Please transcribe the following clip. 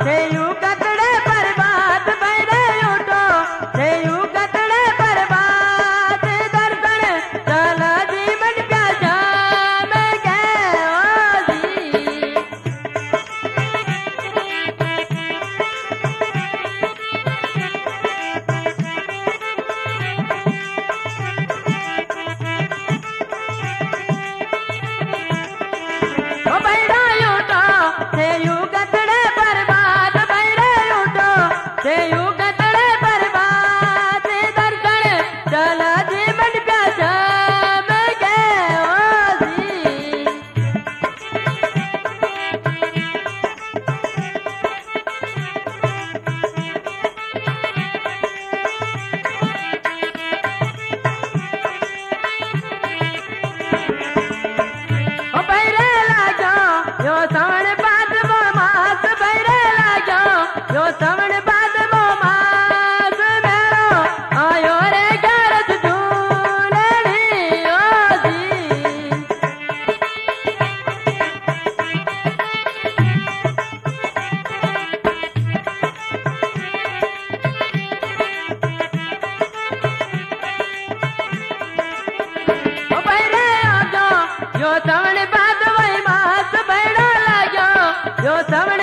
से यूं कतड़े बर्बाद भैरे उठो से यूं कतड़े बर्बाद दर्शन चला जीवन प्यासा मैं गए जी ओ भैरा उठो से यूं कतड़े बर्बाद भैरे उठो से यूं कतड़े बर्बाद दर्शन चला जीवन प्यासा मैं गए जी ओ भैरे लागो यो श्रवण बाद वो मास भैरे लागो यो श्रवण बाद वो मास मेरो आयो रे घर झूलनी ओ जी ओ भैरे आजो यो श्रवण बाद वही मास भैरो लागो यो श्रवण